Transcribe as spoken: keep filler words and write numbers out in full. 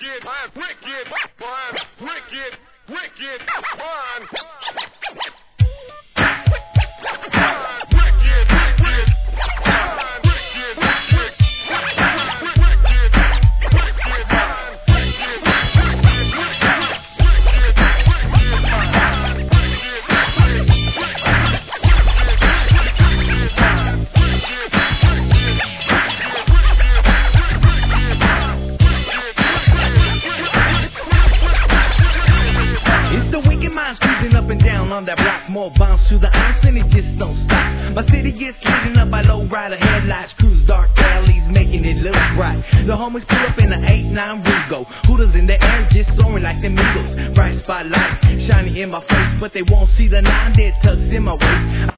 wicked, wicked, fun, wicked, wicked, fun. On that block, more bounce to the ice and it just don't stop. My city gets lit up by low rider headlights, cruise dark alleys, making it look bright. The homies pull up in the eight nine Rugo, hooters in the air just soaring like the Eagles. Bright spotlight shining in my face, but they won't see the nine dead tucks in my waist.